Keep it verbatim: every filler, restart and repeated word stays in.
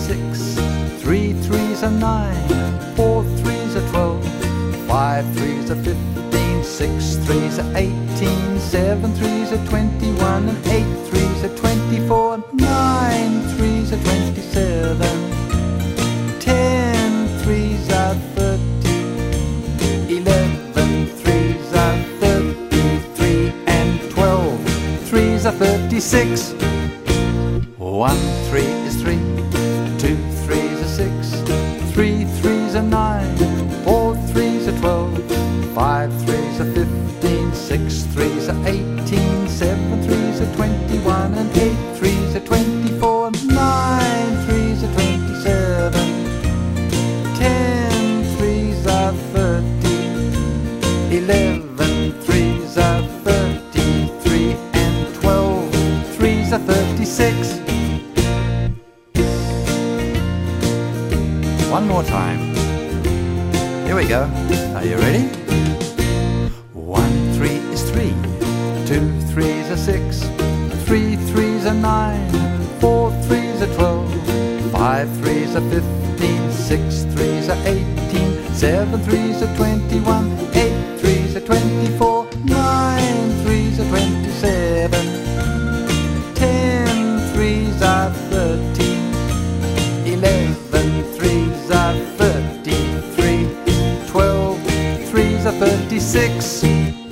six, three threes are nine, four threes are twelve, five threes are fifteen, six threes are eighteen, seven threes are twenty-one, and eight threes are twenty-four, nine threes are twenty-seven, ten threes are thirty, eleven threes are thirty-three, and twelve threes are thirty-six. One three is three, two threes are six, three threes are nine, four threes are twelve, five threes are fifteen, six threes are eighteen, seven threes are twenty-one, and eight threes are twenty-four, nine threes are twenty-seven, ten threes are thirty, eleven threes are thirty-three, and twelve threes are thirty-six. One more time. Here we go. Are you ready? One three is three, two threes are six, three threes are nine, four threes are twelve, five threes are fifteen, six threes are eighteen, seven threes are twenty-one, eight threes are twenty-four, nine threes are twenty-seven, ten threes are thirty, eleven threes are thirty-three, twelve threes are thirty-six.